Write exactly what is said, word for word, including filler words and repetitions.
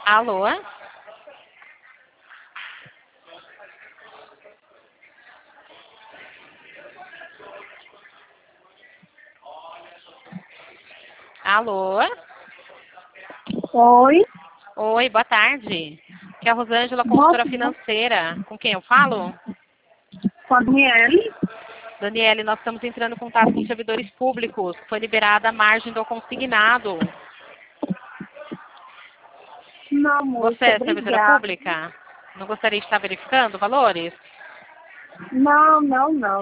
Alô? Alô? Oi. Oi, boa tarde. Aqui é a Rosângela, consultora Nossa, financeira. Com quem eu falo? com a Daniele. Daniele, nós estamos entrando em contato com servidores públicos. Foi liberada a margem do consignado. Não, moça, Você é servidora obrigada. pública? Não gostaria de estar verificando valores? Não, não, não.